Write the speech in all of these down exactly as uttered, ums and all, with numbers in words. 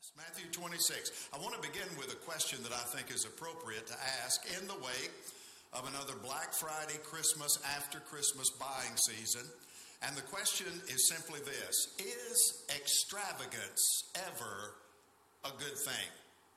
Matthew twenty-six. I want to begin with a question that I think is appropriate to ask in the wake of another Black Friday, Christmas, after Christmas buying season. And the question is simply this: is extravagance ever a good thing?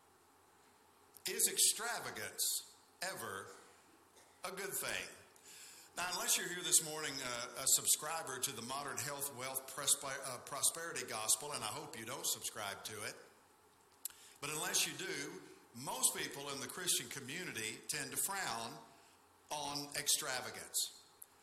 Is extravagance ever a good thing? Now, unless you're here this morning uh, a subscriber to the Modern Health, Wealth, Prosper, uh, Prosperity Gospel, and I hope you don't subscribe to it, but unless you do, most people in the Christian community tend to frown on extravagance.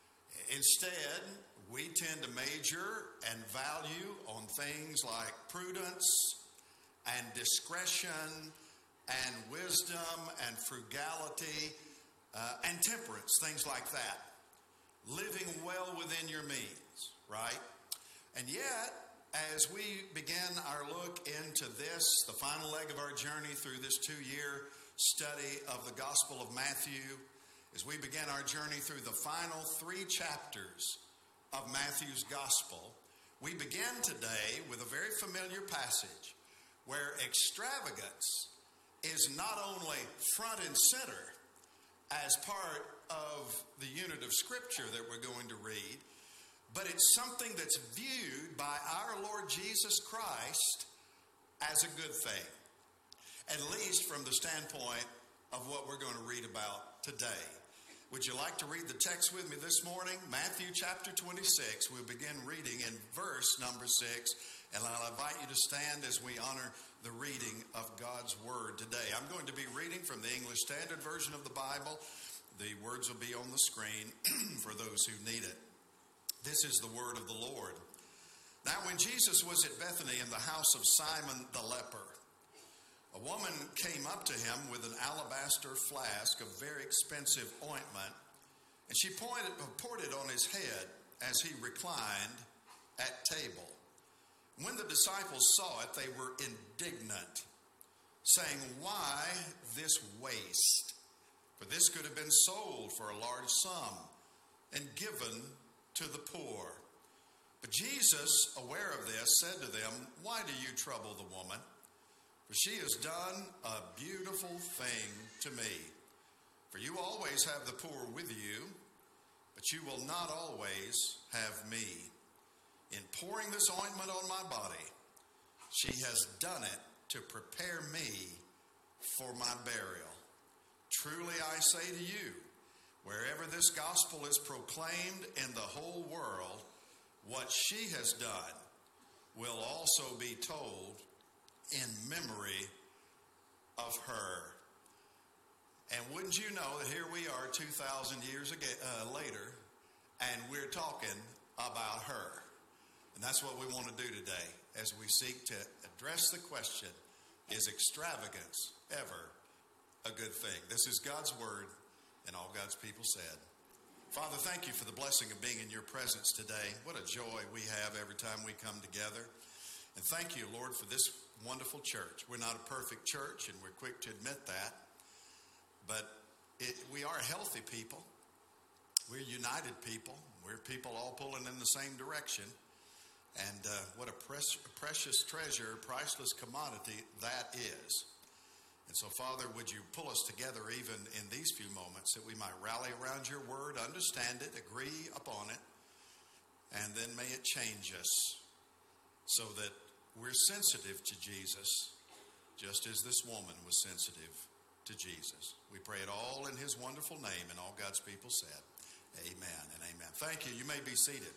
Instead, we tend to major and value on things like prudence and discretion and wisdom and frugality uh, and temperance, things like that. Living well within your means, right? And yet, as we begin our look into this, the final leg of our journey through this two-year study of the Gospel of Matthew, as we begin our journey through the final three chapters of Matthew's Gospel, we begin today with a very familiar passage where extravagance is not only front and center as part of the unit of Scripture that we're going to read, but it's something that's viewed by our Lord Jesus Christ as a good thing, at least from the standpoint of what we're going to read about today. Would you like to read the text with me this morning? Matthew chapter twenty-six. We'll begin reading in verse number six, and I'll invite you to stand as we honor the reading of God's Word today. I'm going to be reading from the English Standard Version of the Bible. The words will be on the screen for those who need it. This is the word of the Lord. Now, when Jesus was at Bethany in the house of Simon the leper, a woman came up to him with an alabaster flask of very expensive ointment, and she pointed, poured it on his head as he reclined at table. When the disciples saw it, they were indignant, saying, "Why this waste? For this could have been sold for a large sum and given to the poor." But Jesus, aware of this, said to them, "Why do you trouble the woman? For she has done a beautiful thing to me. For you always have the poor with you, but you will not always have me. In pouring this ointment on my body, she has done it to prepare me for my burial. Truly I say to you, wherever this gospel is proclaimed in the whole world, what she has done will also be told in memory of her." And wouldn't you know that here we are two thousand years ago, uh, later, and we're talking about her. And that's what we want to do today as we seek to address the question, is extravagance ever a good thing? This is God's Word, and all God's people said. Father, thank you for the blessing of being in your presence today. What a joy we have every time we come together. And thank you, Lord, for this wonderful church. We're not a perfect church, and we're quick to admit that. But it, we are healthy people. We're united people. We're people all pulling in the same direction. And uh, what a pres- precious treasure, priceless commodity that is. And so, Father, would you pull us together even in these few moments that we might rally around your word, understand it, agree upon it, and then may it change us so that we're sensitive to Jesus, just as this woman was sensitive to Jesus. We pray it all in his wonderful name, and all God's people said, amen and amen. Thank you. You may be seated.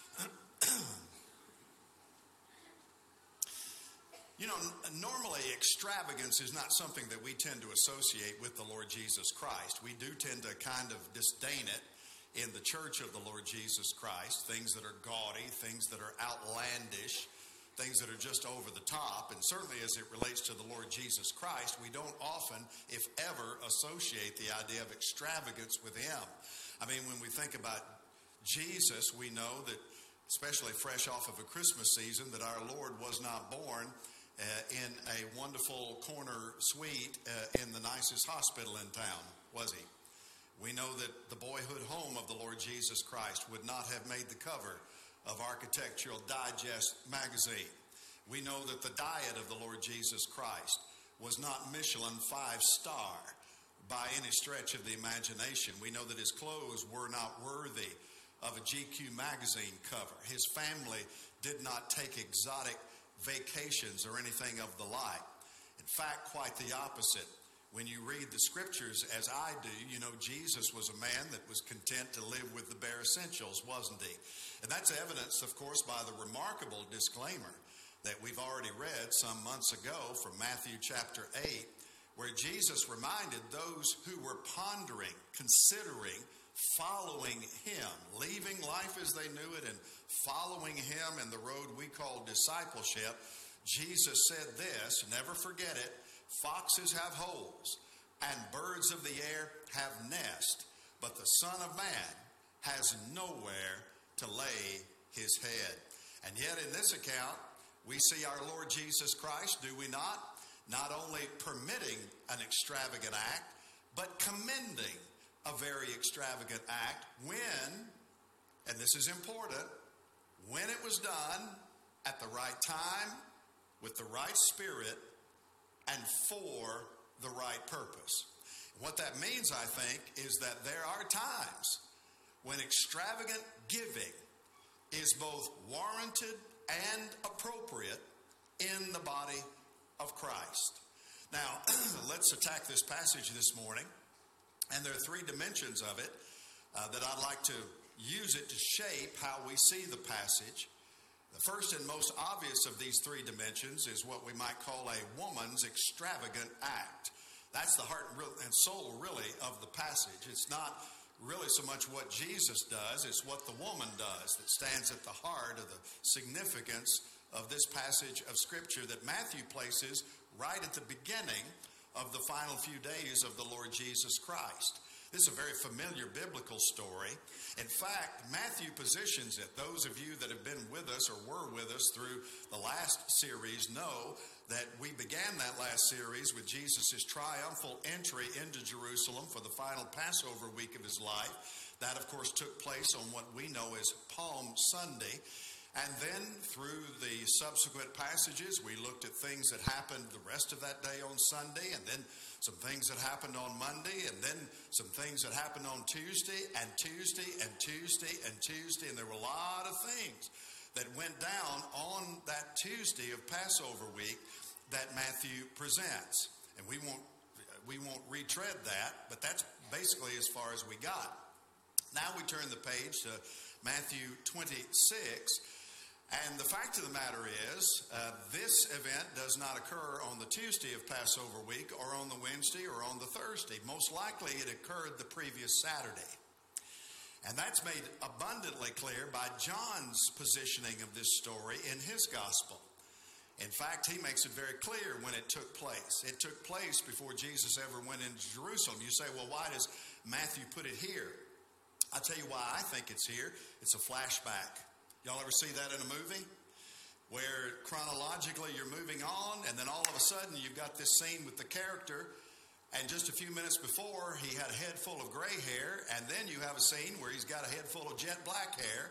You know, normally extravagance is not something that we tend to associate with the Lord Jesus Christ. We do tend to kind of disdain it in the church of the Lord Jesus Christ, things that are gaudy, things that are outlandish, things that are just over the top. And certainly as it relates to the Lord Jesus Christ, we don't often, if ever, associate the idea of extravagance with him. I mean, when we think about Jesus, we know that, especially fresh off of a Christmas season, that our Lord was not born Uh, in a wonderful corner suite uh, in the nicest hospital in town, was he? We know that the boyhood home of the Lord Jesus Christ would not have made the cover of Architectural Digest magazine. We know that the diet of the Lord Jesus Christ was not Michelin five-star by any stretch of the imagination. We know that his clothes were not worthy of a G Q magazine cover. His family did not take exotic vacations or anything of the like. In fact, quite the opposite. When you read the scriptures as I do, you know Jesus was a man that was content to live with the bare essentials, wasn't he? And that's evidenced, of course, by the remarkable disclaimer that we've already read some months ago from Matthew chapter eight, where Jesus reminded those who were pondering, considering, following him, leaving life as they knew it and following him in the road we call discipleship. Jesus said this, never forget it, foxes have holes and birds of the air have nests, but the Son of Man has nowhere to lay his head. And yet in this account, we see our Lord Jesus Christ, do we not? Not only permitting an extravagant act, but commending a very extravagant act when, and this is important, when it was done at the right time, with the right spirit, and for the right purpose. What that means, I think, is that there are times when extravagant giving is both warranted and appropriate in the body of Christ. Now, let's attack this passage this morning. And there are three dimensions of it uh, that I'd like to use it to shape how we see the passage. The first and most obvious of these three dimensions is what we might call a woman's extravagant act. That's the heart and soul, really, of the passage. It's not really so much what Jesus does, it's what the woman does that stands at the heart of the significance of this passage of Scripture that Matthew places right at the beginning of the final few days of the Lord Jesus Christ. This is a very familiar biblical story. In fact, Matthew positions it. Those of you that have been with us or were with us through the last series know that we began that last series with Jesus' triumphal entry into Jerusalem for the final Passover week of his life. That, of course, took place on what we know as Palm Sunday. And then through the subsequent passages, we looked at things that happened the rest of that day on Sunday, and then some things that happened on Monday, and then some things that happened on Tuesday, and Tuesday, and Tuesday, and Tuesday. And there were a lot of things that went down on that Tuesday of Passover week that Matthew presents. And we won't, we won't retread that, but that's basically as far as we got. Now we turn the page to Matthew twenty-six. And the fact of the matter is, uh, this event does not occur on the Tuesday of Passover week or on the Wednesday or on the Thursday. Most likely it occurred the previous Saturday. And that's made abundantly clear by John's positioning of this story in his gospel. In fact, he makes it very clear when it took place. It took place before Jesus ever went into Jerusalem. You say, well, why does Matthew put it here? I'll tell you why I think it's here. It's a flashback. Y'all ever see that in a movie? Where chronologically you're moving on, and then all of a sudden you've got this scene with the character, and just a few minutes before he had a head full of gray hair, and then you have a scene where he's got a head full of jet black hair.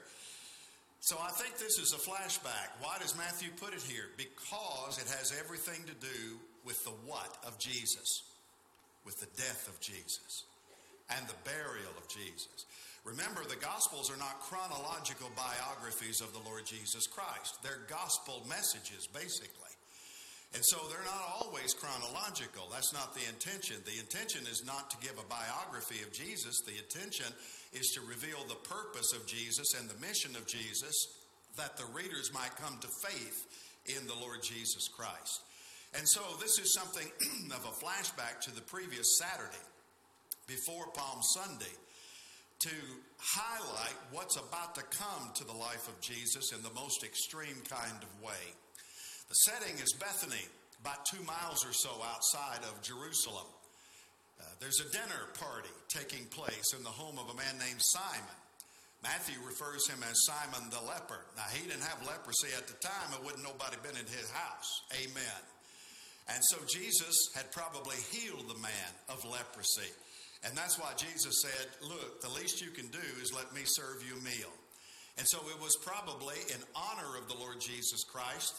So I think this is a flashback. Why does Matthew put it here? Because it has everything to do with the what of Jesus, with the death of Jesus, and the burial of Jesus. Remember, the Gospels are not chronological biographies of the Lord Jesus Christ. They're gospel messages, basically. And so they're not always chronological. That's not the intention. The intention is not to give a biography of Jesus. The intention is to reveal the purpose of Jesus and the mission of Jesus, that the readers might come to faith in the Lord Jesus Christ. And so this is something of a flashback to the previous Saturday, before Palm Sunday, to highlight what's about to come to the life of Jesus in the most extreme kind of way. The setting is Bethany, about two miles or so outside of Jerusalem. Uh, there's a dinner party taking place in the home of a man named Simon. Matthew refers him as Simon the leper. Now, he didn't have leprosy at the time, or wouldn't nobody been in his house. Amen. And so Jesus had probably healed the man of leprosy. And that's why Jesus said, look, the least you can do is let me serve you a meal. And so it was probably in honor of the Lord Jesus Christ that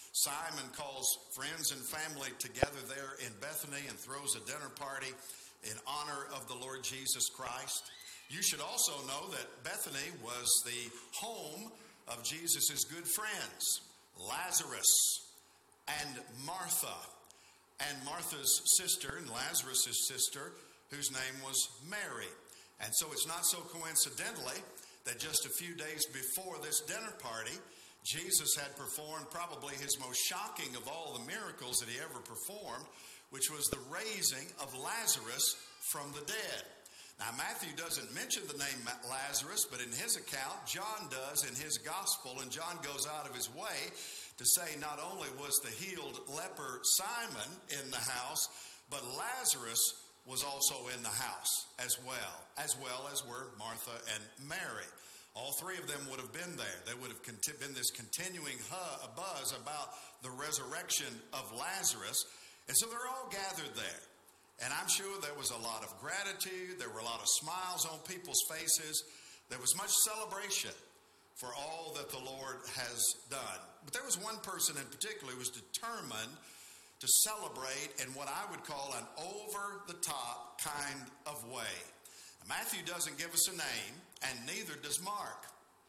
Simon calls friends and family together there in Bethany and throws a dinner party in honor of the Lord Jesus Christ. You should also know that Bethany was the home of Jesus' good friends, Lazarus and Martha, and Martha's sister and Lazarus' sister, whose name was Mary. And so it's not so coincidentally that just a few days before this dinner party, Jesus had performed probably his most shocking of all the miracles that he ever performed, which was the raising of Lazarus from the dead. Now, Matthew doesn't mention the name Lazarus, but in his account, John does in his gospel, and John goes out of his way to say not only was the healed leper Simon in the house, but Lazarus was also in the house as well, as well as were Martha and Mary. All three of them would have been there. There would have been this continuing buzz about the resurrection of Lazarus. And so they're all gathered there. And I'm sure there was a lot of gratitude. There were a lot of smiles on people's faces. There was much celebration for all that the Lord has done. But there was one person in particular who was determined to celebrate in what I would call an over-the-top kind of way. Now, Matthew doesn't give us a name, and neither does Mark.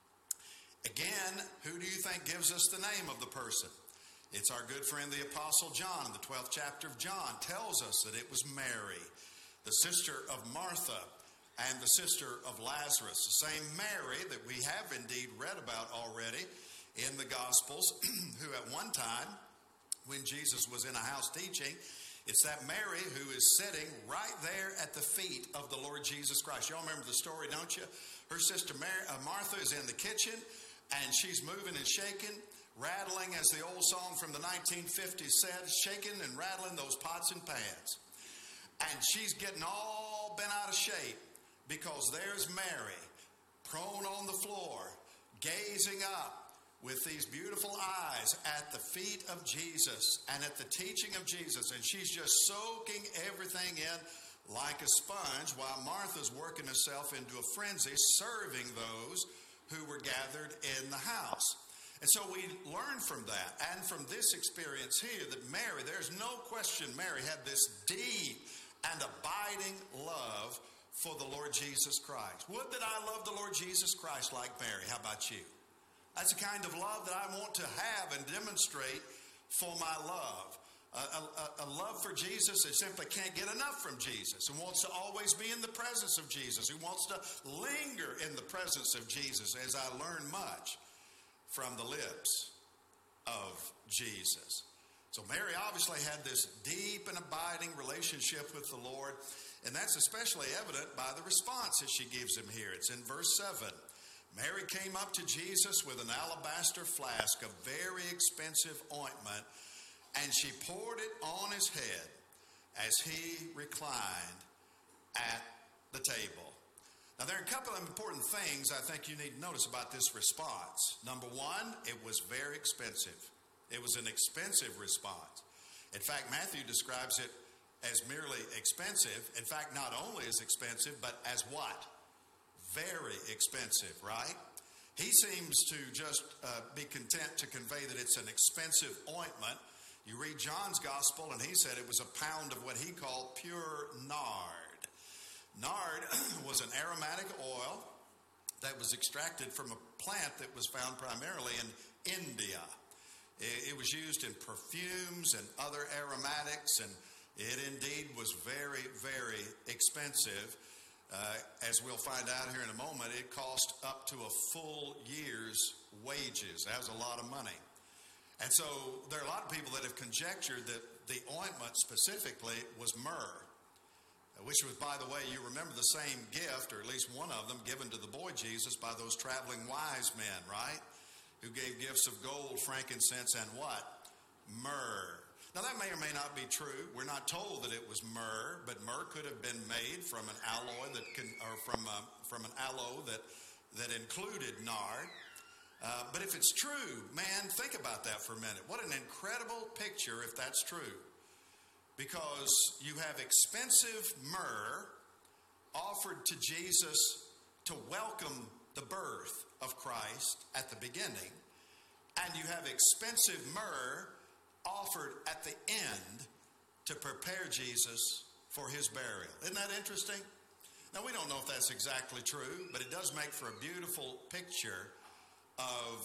Again, who do you think gives us the name of the person? It's our good friend, the Apostle John, in the twelfth chapter of John, tells us that it was Mary, the sister of Martha and the sister of Lazarus. The same Mary that we have indeed read about already in the Gospels, who at one time, when Jesus was in a house teaching, it's that Mary who is sitting right there at the feet of the Lord Jesus Christ. Y'all remember the story, don't you? Her sister Mary, uh, Martha is in the kitchen, and she's moving and shaking, rattling, as the old song from the nineteen fifties said, shaking and rattling those pots and pans. And she's getting all bent out of shape because there's Mary prone on the floor, gazing up with these beautiful eyes at the feet of Jesus and at the teaching of Jesus. And she's just soaking everything in like a sponge while Martha's working herself into a frenzy serving those who were gathered in the house. And so we learn from that and from this experience here that Mary, there's no question Mary had this deep and abiding love for the Lord Jesus Christ. Would that I love the Lord Jesus Christ like Mary. How about you? That's the kind of love that I want to have and demonstrate for my love. A, a, a love for Jesus that simply can't get enough from Jesus and wants to always be in the presence of Jesus, who wants to linger in the presence of Jesus, as I learn much from the lips of Jesus. So Mary obviously had this deep and abiding relationship with the Lord, and that's especially evident by the response that she gives him here. It's in verse seven. Mary came up to Jesus with an alabaster flask of very expensive ointment, and she poured it on his head as he reclined at the table. Now, there are a couple of important things I think you need to notice about this response. Number one, it was very expensive. It was an expensive response. In fact, Matthew describes it as merely expensive. In fact, not only as expensive, but as what? Very expensive, right? He seems to just uh, be content to convey that it's an expensive ointment. You read John's gospel, and he said it was a pound of what he called pure nard. Nard was an aromatic oil that was extracted from a plant that was found primarily in India. It, it was used in perfumes and other aromatics, and it indeed was very, very expensive. Uh, as we'll find out here in a moment, it cost up to a full year's wages. That was a lot of money. And so there are a lot of people that have conjectured that the ointment specifically was myrrh, which was, by the way, you remember the same gift, or at least one of them, given to the boy Jesus by those traveling wise men, right? Who gave gifts of gold, frankincense, and what? Myrrh. Now, that may or may not be true. We're not told that it was myrrh, but myrrh could have been made from an alloy that can, or from a, from an aloe that that included nard. Uh, but if it's true, man, think about that for a minute. What an incredible picture if that's true. Because you have expensive myrrh offered to Jesus to welcome the birth of Christ at the beginning. and you have expensive myrrh offered at the end to prepare Jesus for his burial. Isn't that interesting? Now, we don't know if that's exactly true, but it does make for a beautiful picture of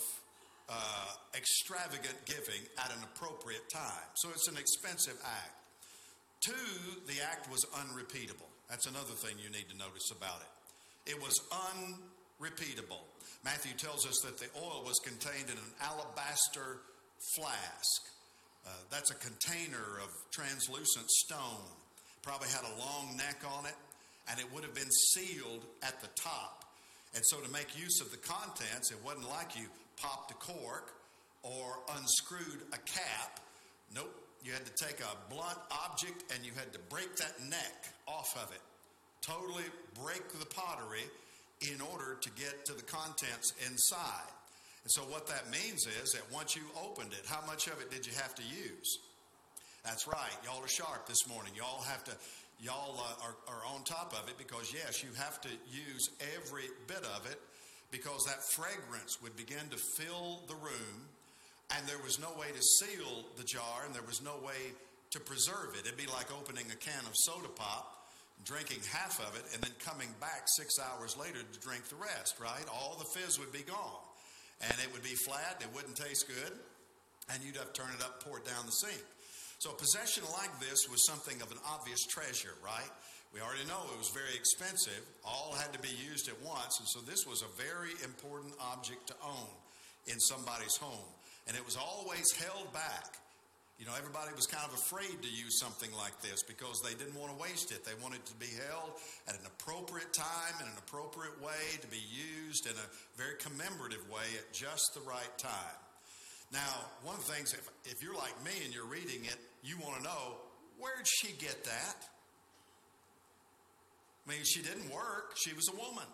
uh, extravagant giving at an appropriate time. So it's an expensive act. Two, the act was unrepeatable. That's another thing you need to notice about it. It was unrepeatable. Matthew tells us that the oil was contained in an alabaster flask. Uh, that's a container of translucent stone. Probably had a long neck on it, and it would have been sealed at the top. And so to make use of the contents, it wasn't like you popped a cork or unscrewed a cap. Nope. You had to take a blunt object and you had to break that neck off of it. Totally break the pottery in order to get to the contents inside. And so what that means is that once you opened it, how much of it did you have to use? That's right. Y'all are sharp this morning. Y'all have to, y'all uh, are, are on top of it because, yes, you have to use every bit of it because that fragrance would begin to fill the room, and there was no way to seal the jar, and there was no way to preserve it. It'd be like opening a can of soda pop, drinking half of it, and then coming back six hours later to drink the rest, right? All the fizz would be gone. And it would be flat, it wouldn't taste good, and you'd have to turn it up, pour it down the sink. So a possession like this was something of an obvious treasure, right? We already know it was very expensive. All had to be used at once, and so this was a very important object to own in somebody's home. And it was always held back. You know, everybody was kind of afraid to use something like this because they didn't want to waste it. They wanted it to be held at an appropriate time, in an appropriate way, to be used in a very commemorative way at just the right time. Now, one of the things, if, if you're like me and you're reading it, you want to know, where'd she get that? I mean, she didn't work. She was a woman.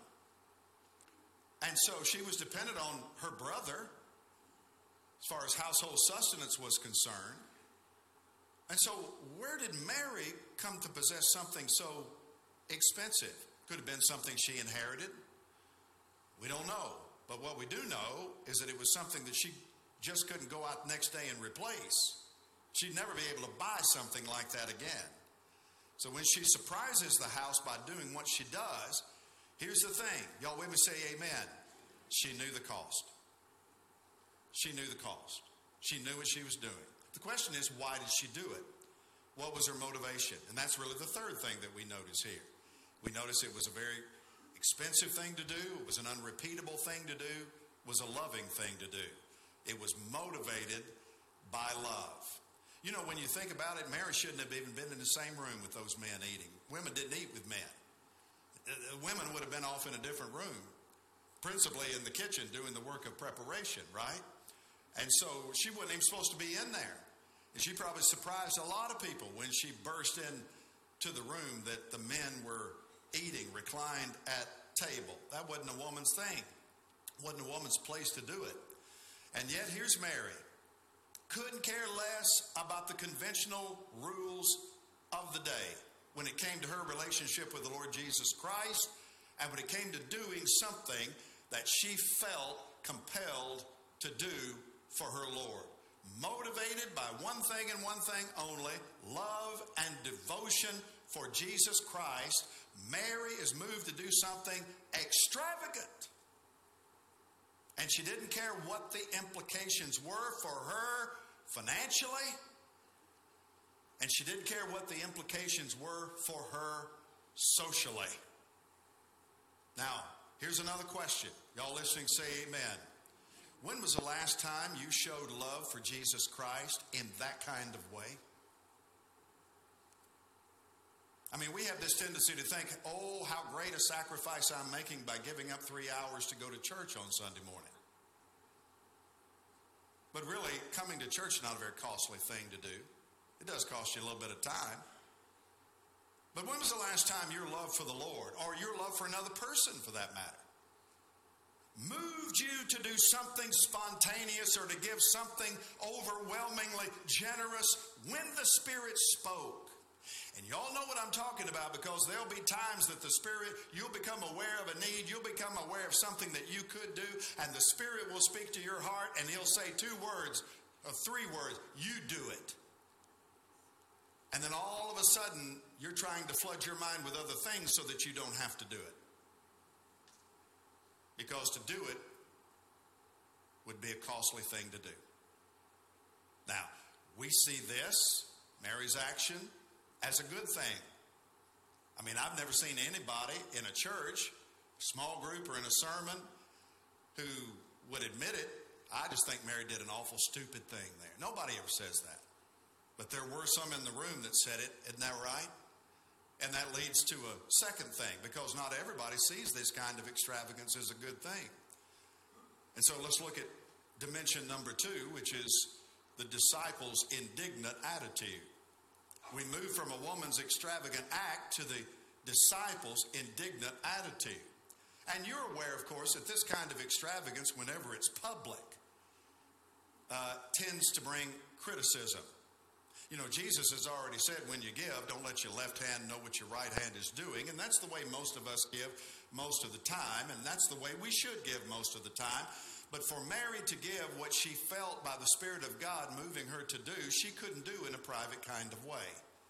And so she was dependent on her brother as far as household sustenance was concerned. And so where did Mary come to possess something so expensive? Could have been something she inherited. We don't know. But what we do know is that it was something that she just couldn't go out the next day and replace. She'd never be able to buy something like that again. So when she surprises the house by doing what she does, here's the thing. Y'all with me? Say amen. She knew the cost. She knew the cost. She knew what she was doing. The question is, why did she do it? What was her motivation? And that's really the third thing that we notice here. We notice it was a very expensive thing to do. It was an unrepeatable thing to do. It was a loving thing to do. It was motivated by love. You know, when you think about it, Mary shouldn't have even been in the same room with those men eating. Women didn't eat with men. Women would have been off in a different room, principally in the kitchen doing the work of preparation, right? And so she wasn't even supposed to be in there. And she probably surprised a lot of people when she burst into the room that the men were eating, reclined at table. That wasn't a woman's thing. It wasn't a woman's place to do it. And yet here's Mary. Couldn't care less about the conventional rules of the day when it came to her relationship with the Lord Jesus Christ, and when it came to doing something that she felt compelled to do for her Lord. Motivated by one thing and one thing only, love and devotion for Jesus Christ, Mary is moved to do something extravagant. And she didn't care what the implications were for her financially. And she didn't care what the implications were for her socially. Now, here's another question. Y'all listening, say amen. When was the last time you showed love for Jesus Christ in that kind of way? I mean, we have this tendency to think, oh, how great a sacrifice I'm making by giving up three hours to go to church on Sunday morning. But really, coming to church is not a very costly thing to do. It does cost you a little bit of time. But when was the last time your love for the Lord, or your love for another person for that matter, moved you to do something spontaneous or to give something overwhelmingly generous when the Spirit spoke And y'all know what I'm talking about, because there'll be times that the Spirit, you'll become aware of a need, you'll become aware of something that you could do, and the Spirit will speak to your heart, and He'll say two words, or three words, you do it. And then all of a sudden, you're trying to flood your mind with other things so that you don't have to do it. Because to do it would be a costly thing to do. Now, we see this, Mary's action, as a good thing. I mean, I've never seen anybody in a church, a small group, or in a sermon who would admit it. I just think Mary did an awful stupid thing there. Nobody ever says that. But there were some in the room that said it. Isn't that right? And that leads to a second thing, because not everybody sees this kind of extravagance as a good thing. And so let's look at dimension number two, which is the disciples' indignant attitude. We move from a woman's extravagant act to the disciples' indignant attitude. And you're aware, of course, that this kind of extravagance, whenever it's public, uh, tends to bring criticism. You know, Jesus has already said, when you give, don't let your left hand know what your right hand is doing. And that's the way most of us give most of the time. And that's the way we should give most of the time. But for Mary to give what she felt by the Spirit of God moving her to do, she couldn't do in a private kind of way.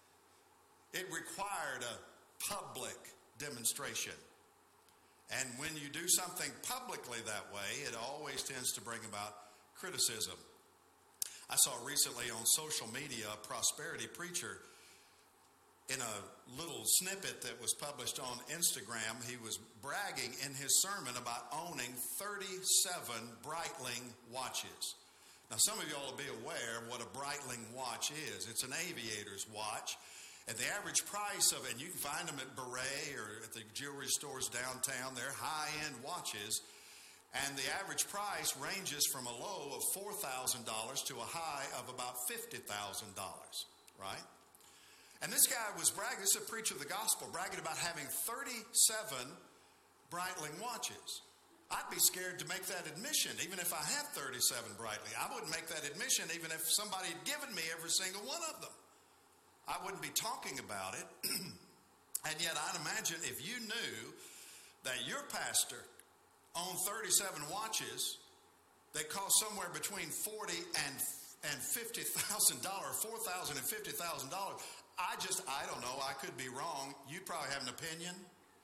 It required a public demonstration. And when you do something publicly that way, it always tends to bring about criticism. I saw recently on social media a prosperity preacher in a little snippet that was published on Instagram. He was bragging in his sermon about owning thirty-seven Breitling watches. Now, some of you all will be aware of what a Breitling watch is. It's an aviator's watch. And the average price of it, and you can find them at Beret or at the jewelry stores downtown, they're high-end watches. And the average price ranges from a low of four thousand dollars to a high of about fifty thousand dollars, right? And this guy was bragging, this is a preacher of the gospel, bragging about having thirty-seven Breitling watches. I'd be scared to make that admission, even if I had thirty-seven Breitling. I wouldn't make that admission even if somebody had given me every single one of them. I wouldn't be talking about it. And yet I'd imagine if you knew that your pastor owned thirty-seven watches that cost somewhere between forty and and fifty thousand dollars, four thousand and fifty thousand dollars. I just, I don't know, I could be wrong. You'd probably have an opinion.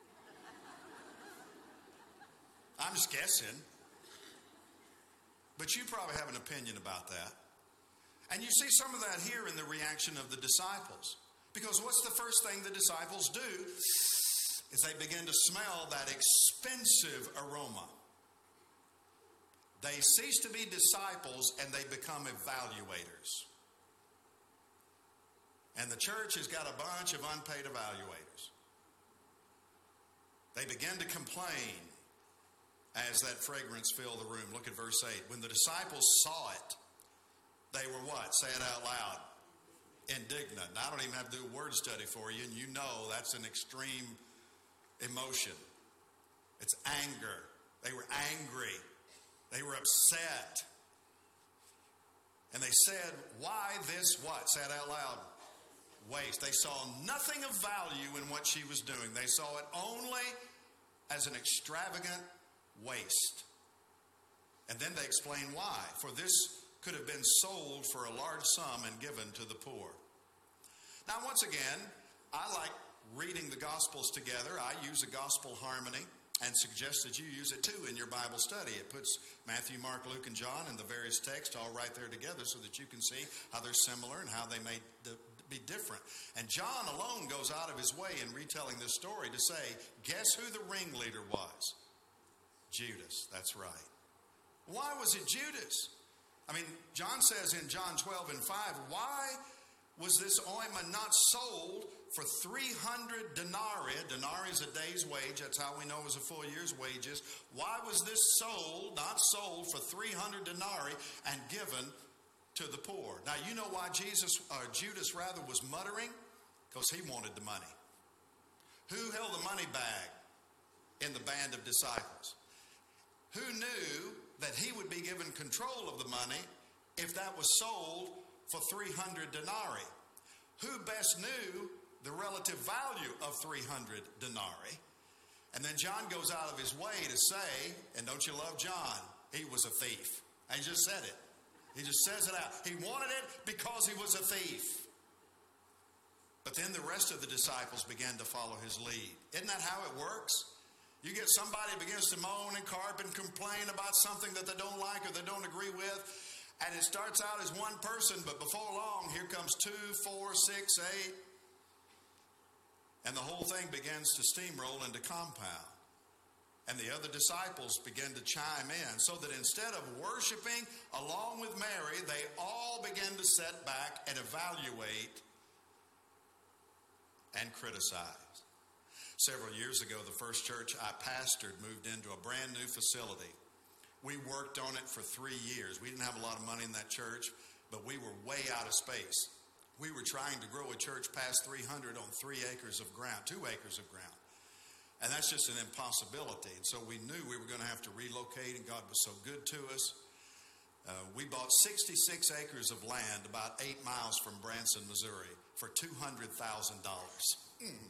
I'm just guessing. But you probably have an opinion about that. And you see some of that here in the reaction of the disciples. Because what's the first thing the disciples do? Is they begin to smell that expensive aroma. They cease to be disciples and they become evaluators. And the church has got a bunch of unpaid evaluators. They begin to complain as that fragrance filled the room. Look at verse eight. When the disciples saw it, they were what? Say it out loud. Indignant. Now, I don't even have to do a word study for you, and you know that's an extreme emotion. It's anger. They were angry. They were upset. And they said, why this what? Say it out loud. Waste. They saw nothing of value in what she was doing. They saw it only as an extravagant waste. And then they explain why. For this could have been sold for a large sum and given to the poor. Now, once again, I like reading the Gospels together. I use a gospel harmony and suggest that you use it too in your Bible study. It puts Matthew, Mark, Luke, and John and the various texts all right there together so that you can see how they're similar and how they may be different. And John alone goes out of his way in retelling this story to say, guess who the ringleader was? Judas. That's right. Why was it Judas? I mean, John says in John twelve and five, why was this ointment not sold for three hundred denarii? Denarii is a day's wage. That's how we know it was a full year's wages. Why was this sold, not sold for three hundred denarii and given to the poor? Now, you know why Jesus, or Judas rather, was muttering? Because he wanted the money. Who held the money bag in the band of disciples? Who knew that he would be given control of the money if that was sold for three hundred denarii? Who best knew the relative value of three hundred denarii. And then John goes out of his way to say, and don't you love John? He was a thief. And he just said it. He just says it out. He wanted it because he was a thief. But then the rest of the disciples began to follow his lead. Isn't that how it works? You get somebody who begins to moan and carp and complain about something that they don't like or they don't agree with, and it starts out as one person, but before long, here comes two, four, six, eight, and the whole thing begins to steamroll into compound. And the other disciples begin to chime in, so that instead of worshiping along with Mary, they all begin to sit back and evaluate and criticize. Several years ago, the first church I pastored moved into a brand new facility. We worked on it for three years. We didn't have a lot of money in that church, but we were way out of space. We were trying to grow a church past three hundred on three acres of ground, two acres of ground. And that's just an impossibility. And so we knew we were going to have to relocate, and God was so good to us. Uh, we bought sixty-six acres of land about eight miles from Branson, Missouri for two hundred thousand dollars. Mm.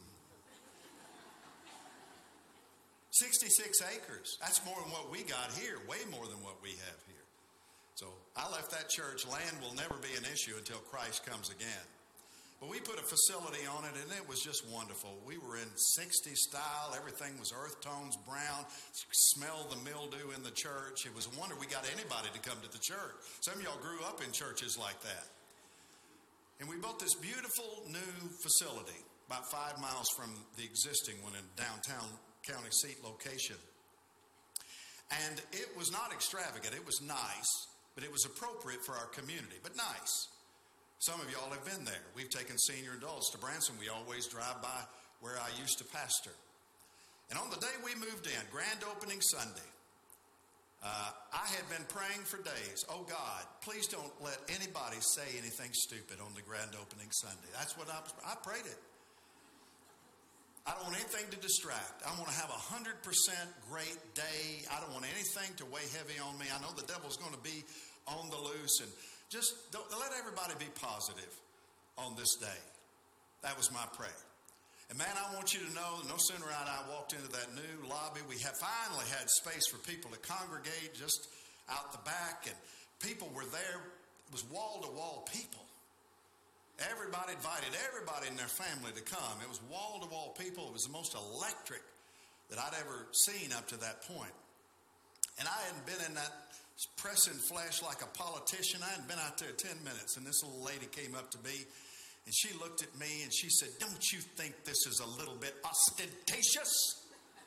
sixty-six acres. That's more than what we got here, way more than what we have here. So I left that church. Land will never be an issue until Christ comes again. But we put a facility on it, and it was just wonderful. We were in sixties style. Everything was earth tones, brown. You could smell the mildew in the church. It was a wonder we got anybody to come to the church. Some of y'all grew up in churches like that. And we built this beautiful new facility about five miles from the existing one in downtown county seat location. And it was not extravagant. It was nice, but it was appropriate for our community, but nice. Some of y'all have been there. We've taken senior adults to Branson. We always drive by where I used to pastor. And on the day we moved in, grand opening Sunday, uh, I had been praying for days. Oh God, please don't let anybody say anything stupid on the grand opening Sunday. That's what I, I prayed it. I don't want anything to distract. I want to have a one hundred percent great day. I don't want anything to weigh heavy on me. I know the devil's going to be on the loose, and just don't, let everybody be positive on this day. That was my prayer. And man, I want you to know, no sooner had I walked into that new lobby, we have finally had space for people to congregate just out the back, and people were there. It was wall-to-wall people. Everybody invited everybody in their family to come. It was wall-to-wall people. It was the most electric that I'd ever seen up to that point. And I hadn't been in that pressing flesh like a politician. I hadn't been out there ten minutes, and this little lady came up to me, and she looked at me, and she said, "Don't you think this is a little bit ostentatious?"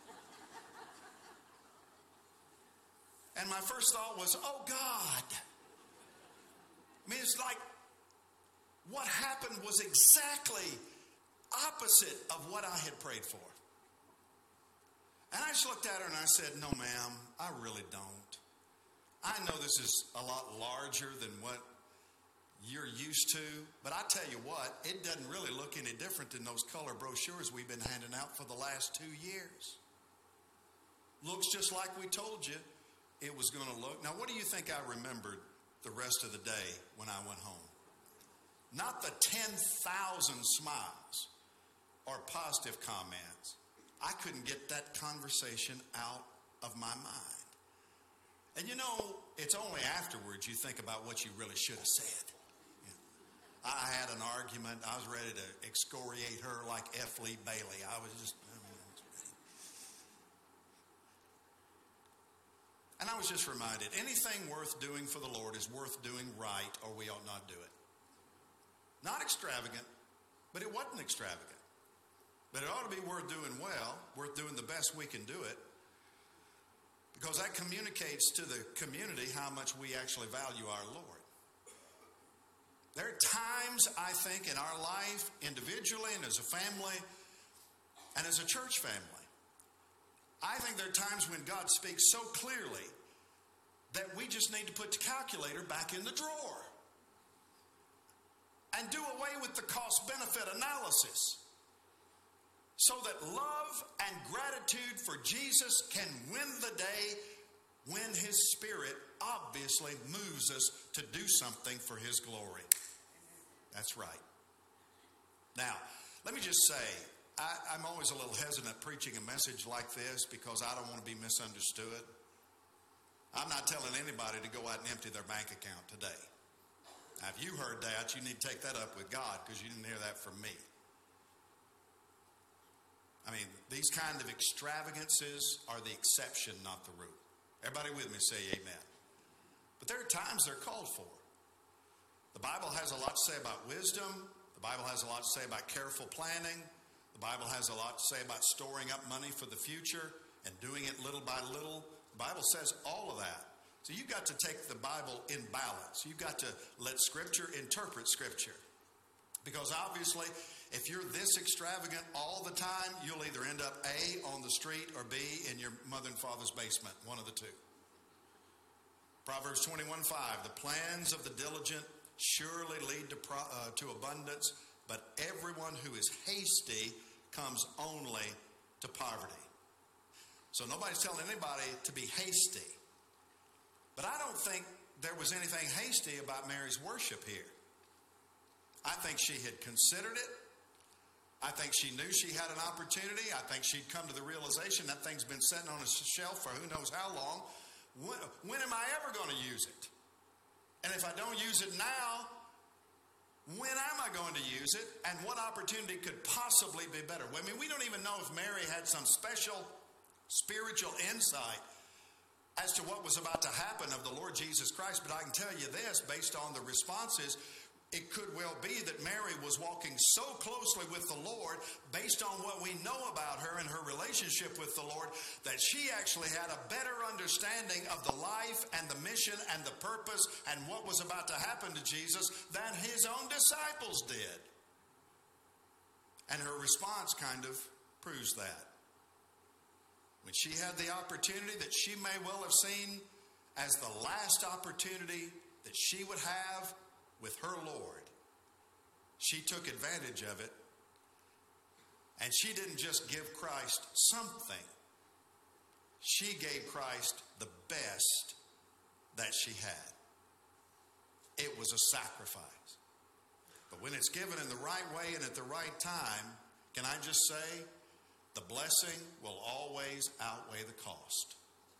And my first thought was, oh, God. I mean, it's like what happened was exactly opposite of what I had prayed for. And I just looked at her and I said, "No, ma'am, I really don't. I know this is a lot larger than what you're used to, but I tell you what, it doesn't really look any different than those color brochures we've been handing out for the last two years. Looks just like we told you it was going to look." Now, what do you think I remembered the rest of the day when I went home? Not the ten thousand smiles or positive comments. I couldn't get that conversation out of my mind. And you know, it's only afterwards you think about what you really should have said. You know, I had an argument. I was ready to excoriate her like F. Lee Bailey. I was just, I mean, I was ready. And I was just reminded, anything worth doing for the Lord is worth doing right, or we ought not do it. Not extravagant, but it wasn't extravagant. But it ought to be worth doing well, worth doing the best we can do it, because that communicates to the community how much we actually value our Lord. There are times, I think, in our life, individually and as a family, and as a church family, I think there are times when God speaks so clearly that we just need to put the calculator back in the drawer and do away with the cost-benefit analysis, so that love and gratitude for Jesus can win the day when His Spirit obviously moves us to do something for His glory. That's right. Now, Let me just say, I, I'm always a little hesitant preaching a message like this because I don't want to be misunderstood. I'm not telling anybody to go out and empty their bank account today. Now, if you heard that, you need to take that up with God because you didn't hear that from me. I mean, these kind of extravagances are the exception, not the rule. Everybody with me say amen. But there are times they're called for. The Bible has a lot to say about wisdom. The Bible has a lot to say about careful planning. The Bible has a lot to say about storing up money for the future and doing it little by little. The Bible says all of that. So you've got to take the Bible in balance. You've got to let Scripture interpret Scripture. Because obviously, if you're this extravagant all the time, you'll either end up A, on the street, or B, in your mother and father's basement, one of the two. Proverbs twenty-one five, the plans of the diligent surely lead to, pro, uh, to abundance, but everyone who is hasty comes only to poverty. So nobody's telling anybody to be hasty. But I don't think there was anything hasty about Mary's worship here. I think she had considered it. I think she knew she had an opportunity. I think she'd come to the realization that thing's been sitting on a shelf for who knows how long. When, when am I ever going to use it? And if I don't use it now, when am I going to use it? And what opportunity could possibly be better? I mean, we don't even know if Mary had some special spiritual insight as to what was about to happen of the Lord Jesus Christ. But I can tell you this, based on the responses, it could well be that Mary was walking so closely with the Lord, based on what we know about her and her relationship with the Lord, that she actually had a better understanding of the life and the mission and the purpose and what was about to happen to Jesus than his own disciples did. And her response kind of proves that. When she had the opportunity that she may well have seen as the last opportunity that she would have with her Lord, she took advantage of it, and she didn't just give Christ something. She gave Christ the best that she had. It was a sacrifice. But when it's given in the right way and at the right time, can I just say, the blessing will always outweigh the cost.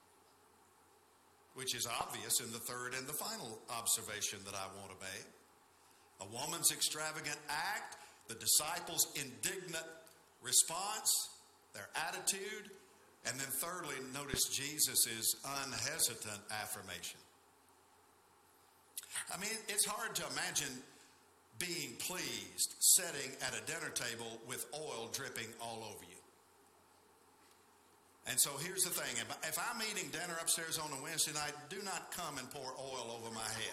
Which is obvious in the third and the final observation that I want to make. A woman's extravagant act, the disciples' indignant response, their attitude, and then thirdly, notice Jesus' unhesitant affirmation. I mean, it's hard to imagine being pleased sitting at a dinner table with oil dripping all over you. And so here's the thing. If I'm eating dinner upstairs on a Wednesday night, do not come and pour oil over my head.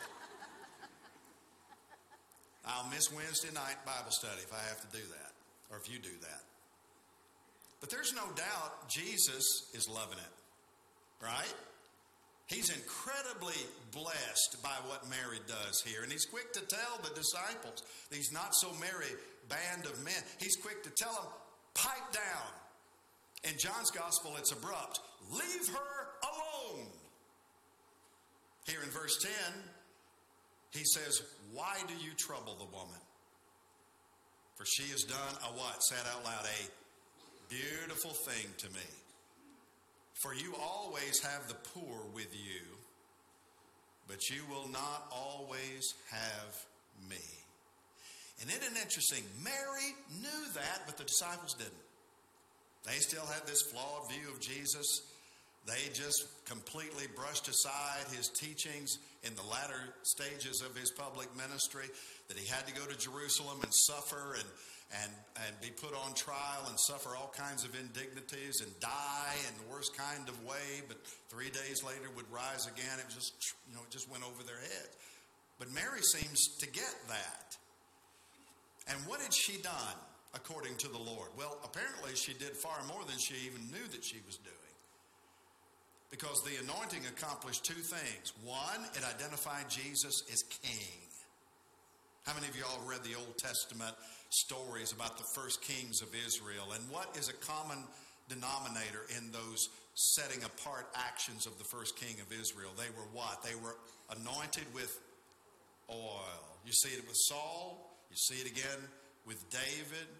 I'll miss Wednesday night Bible study if I have to do that, or if you do that. But there's no doubt Jesus is loving it, right? He's incredibly blessed by what Mary does here. And he's quick to tell the disciples, these not so merry band of men, he's quick to tell them, pipe down. In John's gospel, it's abrupt. Leave her alone. Here in verse ten, he says, why do you trouble the woman? For she has done a what? Say it out loud. A beautiful thing to me. For you always have the poor with you, but you will not always have me. And isn't it interesting? Mary knew that, but the disciples didn't. They still had this flawed view of Jesus. They just completely brushed aside his teachings in the latter stages of his public ministry, that he had to go to Jerusalem and suffer and, and, and be put on trial and suffer all kinds of indignities and die in the worst kind of way, but three days later would rise again. It was just, you know, it just went over their heads. But Mary seems to get that. And what had she done according to the Lord? Well, apparently she did far more than she even knew that she was doing. Because the anointing accomplished two things. One, it identified Jesus as king. How many of you all read the Old Testament stories about the first kings of Israel? And what is a common denominator in those setting apart actions of the first king of Israel? They were what? They were anointed with oil. You see it with Saul. You see it again with David.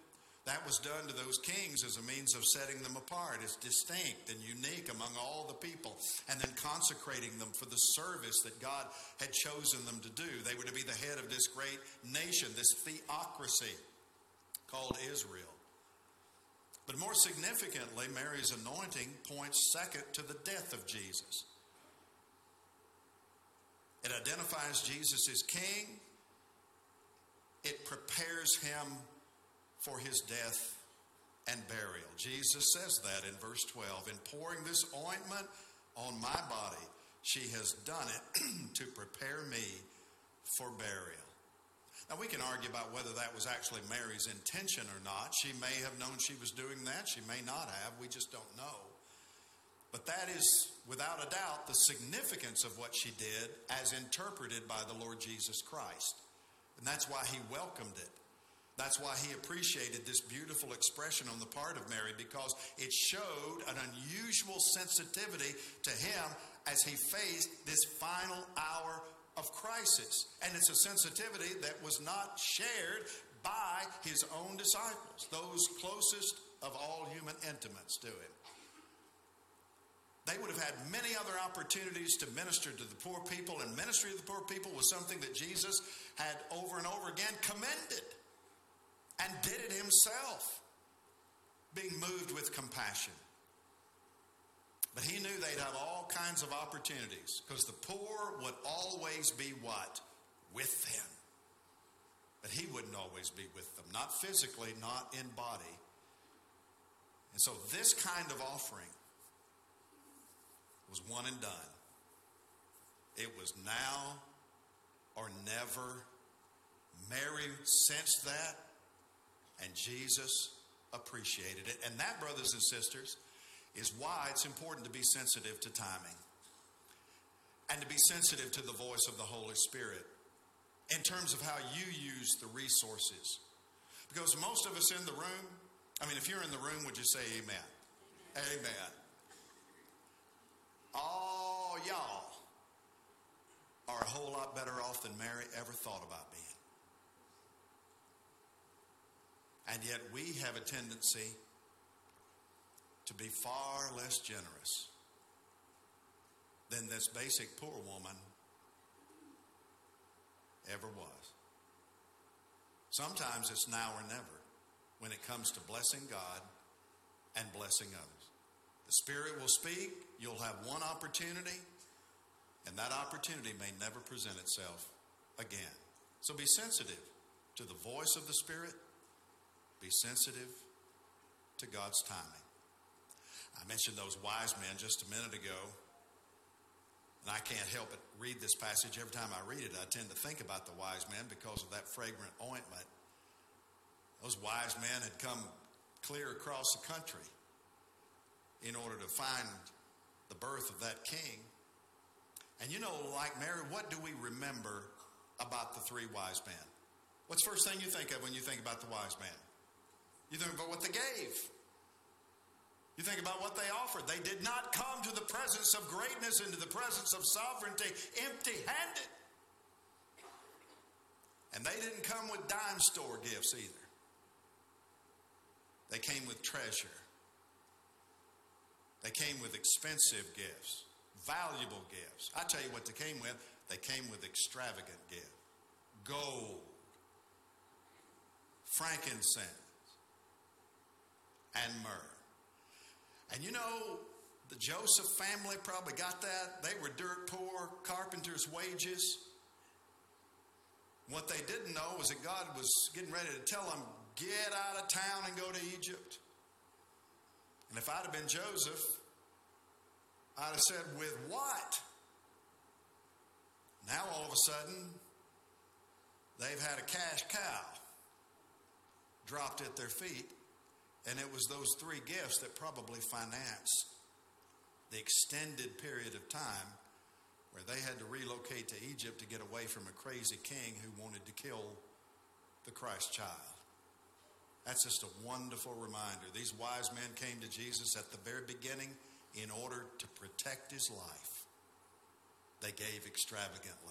That was done to those kings as a means of setting them apart as distinct and unique among all the people, and then consecrating them for the service that God had chosen them to do. They were to be the head of this great nation, this theocracy called Israel. But more significantly, Mary's anointing points second to the death of Jesus. It identifies Jesus as king. It prepares him for his death and burial. Jesus says that in verse twelve. In pouring this ointment on my body, she has done it to prepare me for burial. Now we can argue about whether that was actually Mary's intention or not. She may have known she was doing that. She may not have. We just don't know. But that is, without a doubt, the significance of what she did as interpreted by the Lord Jesus Christ. And that's why he welcomed it. That's why he appreciated this beautiful expression on the part of Mary, because it showed an unusual sensitivity to him as he faced this final hour of crisis. And it's a sensitivity that was not shared by his own disciples, those closest of all human intimates to him. They would have had many other opportunities to minister to the poor people, and ministry to the poor people was something that Jesus had over and over again commended. And did it himself, being moved with compassion. But he knew they'd have all kinds of opportunities, because the poor would always be what? With them. But he wouldn't always be with them. Not physically, not in body. And so this kind of offering was one and done. It was now or never. Mary sensed that. And Jesus appreciated it. And that, brothers and sisters, is why it's important to be sensitive to timing. And to be sensitive to the voice of the Holy Spirit in terms of how you use the resources. Because most of us in the room, I mean, if you're in the room, would you say amen? Amen. Amen. All y'all are a whole lot better off than Mary ever thought about being. And yet we have a tendency to be far less generous than this basic poor woman ever was. Sometimes it's now or never when it comes to blessing God and blessing others. The Spirit will speak, you'll have one opportunity, and that opportunity may never present itself again. So be sensitive to the voice of the Spirit. Be sensitive to God's timing. I mentioned those wise men just a minute ago, and I can't help but read this passage. Every time I read it, I tend to think about the wise men because of that fragrant ointment. Those wise men had come clear across the country in order to find the birth of that king. And you know, like Mary, what do we remember about the three wise men? What's the first thing you think of when you think about the wise men? You think about what they gave. You think about what they offered. They did not come to the presence of greatness, into the presence of sovereignty, empty-handed. And they didn't come with dime store gifts either. They came with treasure. They came with expensive gifts, valuable gifts. I tell you what they came with. They came with extravagant gifts. Gold, frankincense, and myrrh. And you know, the Joseph family probably got that. They were dirt poor, carpenter's wages. What they didn't know was that God was getting ready to tell them, get out of town and go to Egypt. And if I'd have been Joseph, I'd have said, with what? Now all of a sudden, they've had a cash cow dropped at their feet. And it was those three gifts that probably financed the extended period of time where they had to relocate to Egypt to get away from a crazy king who wanted to kill the Christ child. That's just a wonderful reminder. These wise men came to Jesus at the very beginning in order to protect his life. They gave extravagantly.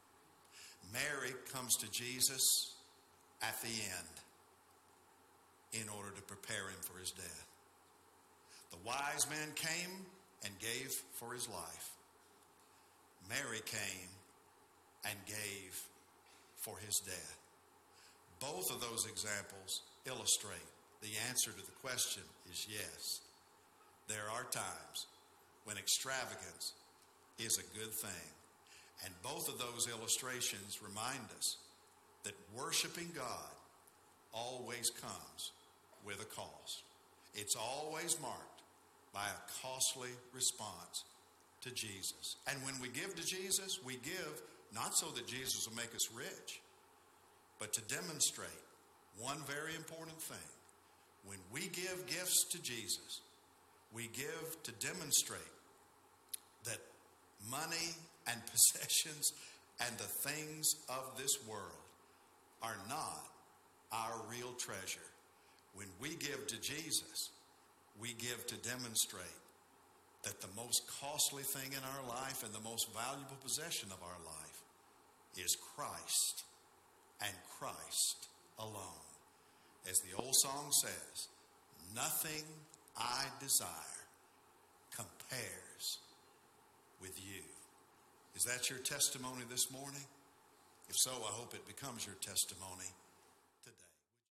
Mary comes to Jesus at the end. in order to prepare him for his death. The wise man came and gave for his life. Mary came and gave for his death. Both of those examples illustrate the answer to the question is yes. There are times when extravagance is a good thing. And both of those illustrations remind us that worshiping God always comes with a cost. It's always marked by a costly response to Jesus. And when we give to Jesus, we give not so that Jesus will make us rich, but to demonstrate one very important thing. When we give gifts to Jesus, we give to demonstrate that money and possessions and the things of this world are not our real treasure. When we give to Jesus, we give to demonstrate that the most costly thing in our life and the most valuable possession of our life is Christ and Christ alone. As the old song says, nothing I desire compares with you. Is that your testimony this morning? If so, I hope it becomes your testimony